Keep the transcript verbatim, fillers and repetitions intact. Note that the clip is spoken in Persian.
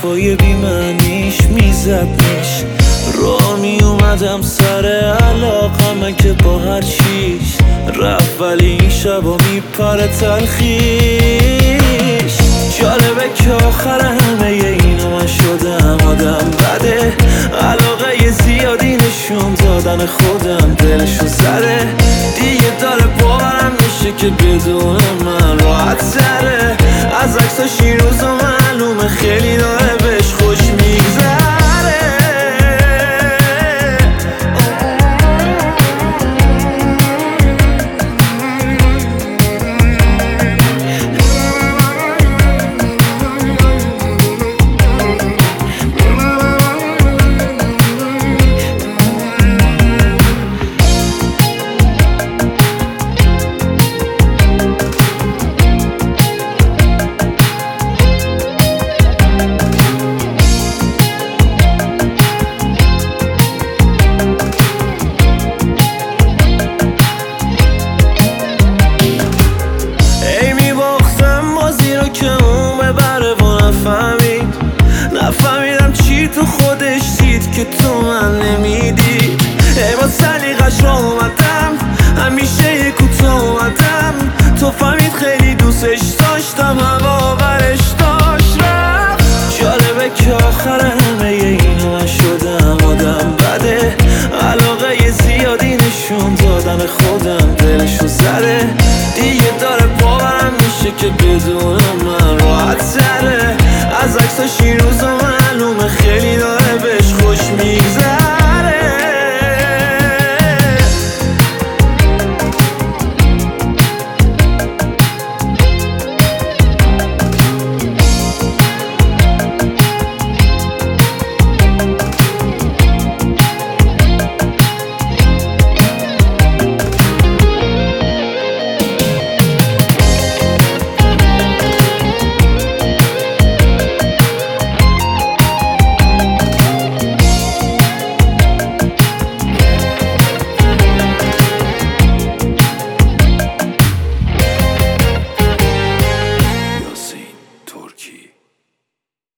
حرفای بی معنیش میزدنش. رو می اومدم سر علاقمه که با هر چیش رفت، ولی این شبا میپره تلخیش. جالبه که آخر همه اینو من شدم آدم بده، علاقه زیادی نشون دادن خودم دلشو زده. دیگه داره باورم میشه که بدون من راحت تره، از عکساش این روزا معلومه خیلی داره